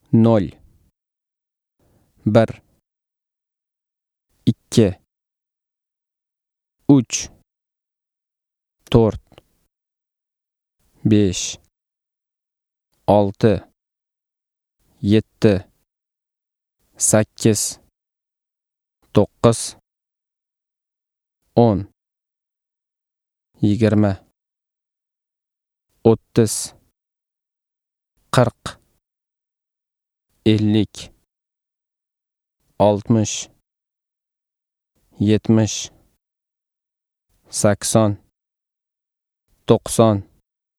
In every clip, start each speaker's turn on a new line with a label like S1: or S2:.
S1: 0, 1, 2, 3, 4, 5, 6, 7, 8, 9, 10, 20, 30, 40, 50, 60, 70, 80, 90,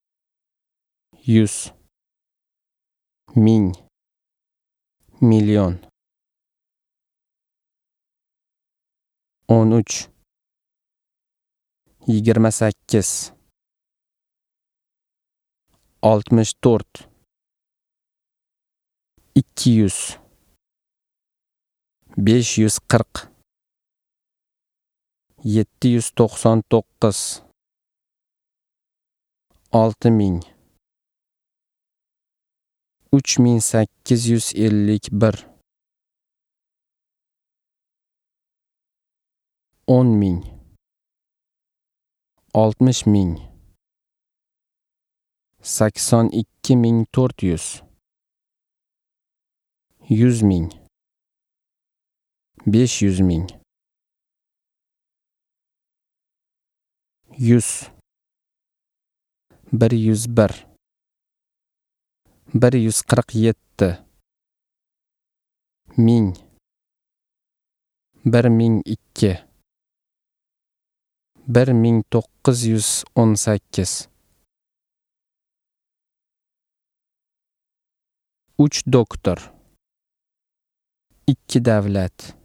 S1: 100, 1000, million. 13, 28, 64, 200, 540, 799, 6000, 3851, 10,000, 60,000, 82,400, 100,000, 500,000, 100, 101, 147, 1000, 1002, 1918. 3 doktor, 2 davlat,